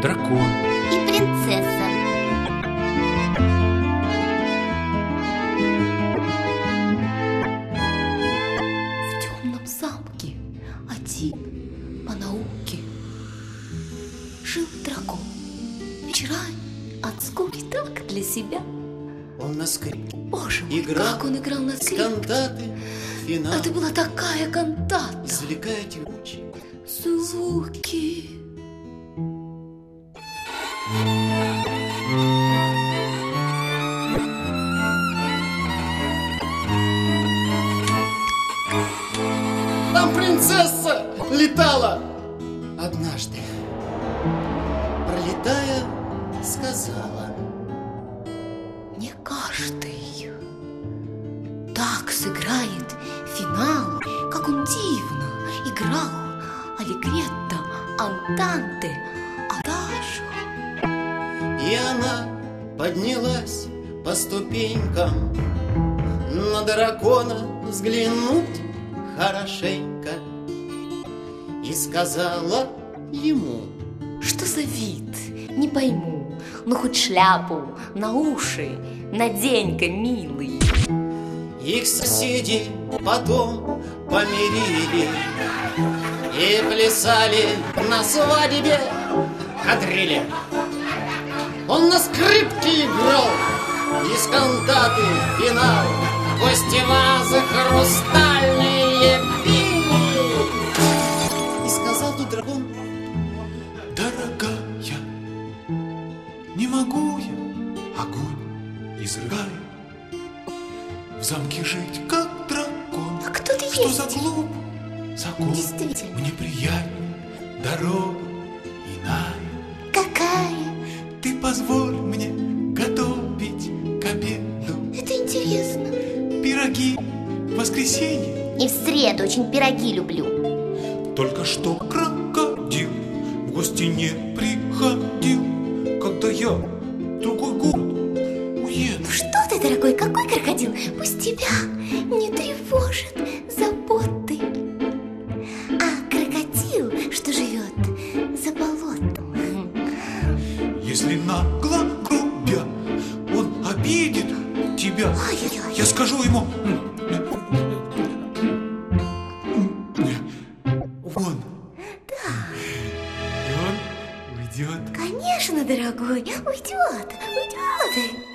дракон и принцесса. В темном замке один по науке жил дракон. Вечерами от скуки так для себя. Он на скрипке Боже мой, играл, как он играл на скрипке. кантаты, финал. Это была такая кантата. Извлекая тягучие Звуки. Там принцесса летала однажды, пролетая, сказала: Не каждый так сыграет финал, как он дивно играл аллегретто, антанте, адажио. и она поднялась по ступенькам на дракона взглянуть хорошенько и сказала ему: Что за вид? Не пойму. Ну хоть шляпу на уши надень-ка, милый. Их соседи потом помирили и плясали на свадьбе кадрили. Он на скрипке играл из кантаты финал. Гости вазы хрустальные пили. И сказал тут дракон: дорогая, не могу я, огонь изрыгаю, в замке жить, как дракон. А кто ты Что есть? за глуп закон? Действительно. Мне приятнее дорога иная. Какая? Ты позволь мне готовить к обеду Это интересно. пироги в воскресенье. И в среду очень пироги люблю. Только что крокодил в гости не приходил, когда я в другой город уеду. Ну что ты, дорогой, какой крокодил? Пусть тебя не тревожат заботы. А крокодил, что живет за болотом. Если нагло грубя он обидит тебя, Ай-яй-яй. я скажу ему: вон. Да, И он уйдет. конечно, дорогой, уйдет.